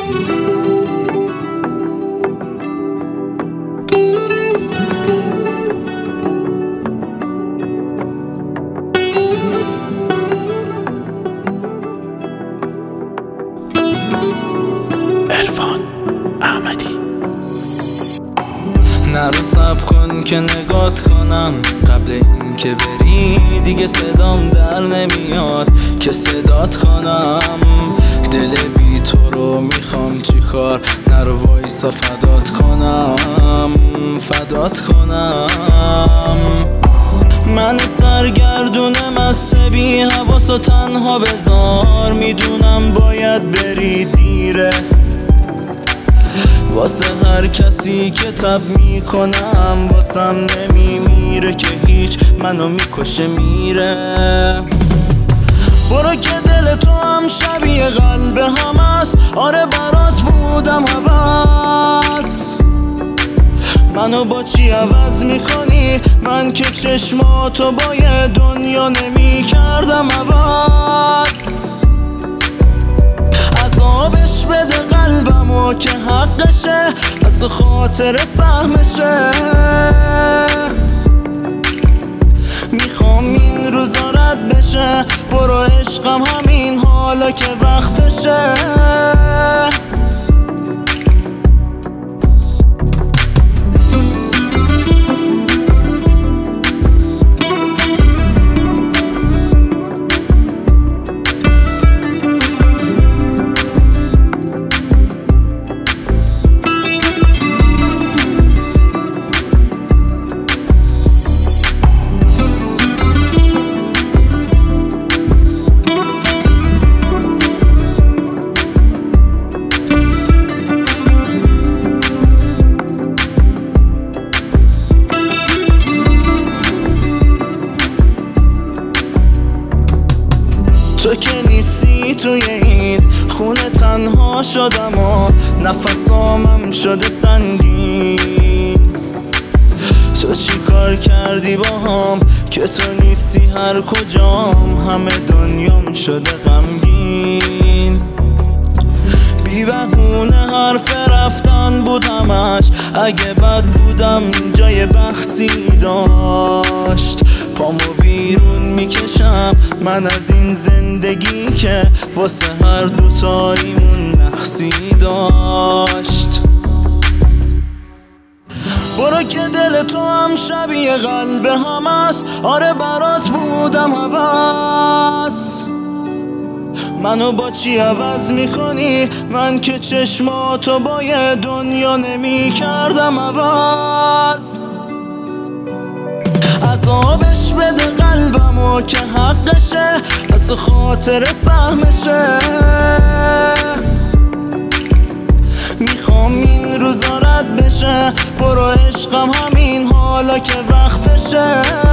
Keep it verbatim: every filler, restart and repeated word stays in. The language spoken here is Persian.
عرفان احمدی. نرو صبر کن که نگات کنم، قبل این که بری دیگه صدام در نمیاد که صدات کنم. دل بی تو رو میخوام چی کار، نرو وایسا فدات کنم فدات کنم. من سرگردون مست بی حواس و تنها بذار، میدونم باید بری دیره، واسه هر کسی که تب میکنم واسم نمیمیره که هیچ، منو میکشه میره. برو که دل تو هم شبیه قلب هم است، آره برات بودم هوس. منو با چی عوض میکنی؟ من که چشماتو با یه دنیا نمیکردم عوض. عذابش بده قلبمو که حقشه، از تو خاطر سهمشه. میخوام این روزا رد بشه، برو عشقم همین حالا که وقتشه. تو که نیستی توی این خونه تنها شدم و نفسامم شده سنگین. تو چی کار کردی با هم که تو نیستی هر کجام، همه دنیام شده غمگین. بی بهونه حرف رفتن بود همش، اگه بد بودم جای بحثی داشت. پامو بیرون میکشم من از این زندگی که واسه هر دوتاییمون نحسی داشت. برو که دل تو هم شبیه قلب هم است، آره برات بودم هوس. منو با چی عوض میکنی؟ من که چشماتو با یه دنیا نمیکردم عوض. عذابش بده قلبمو که حقشه، از تو خاطر سهمشه. میخوام این روزا رد بشه، برو عشقم همین حالا که وقتشه.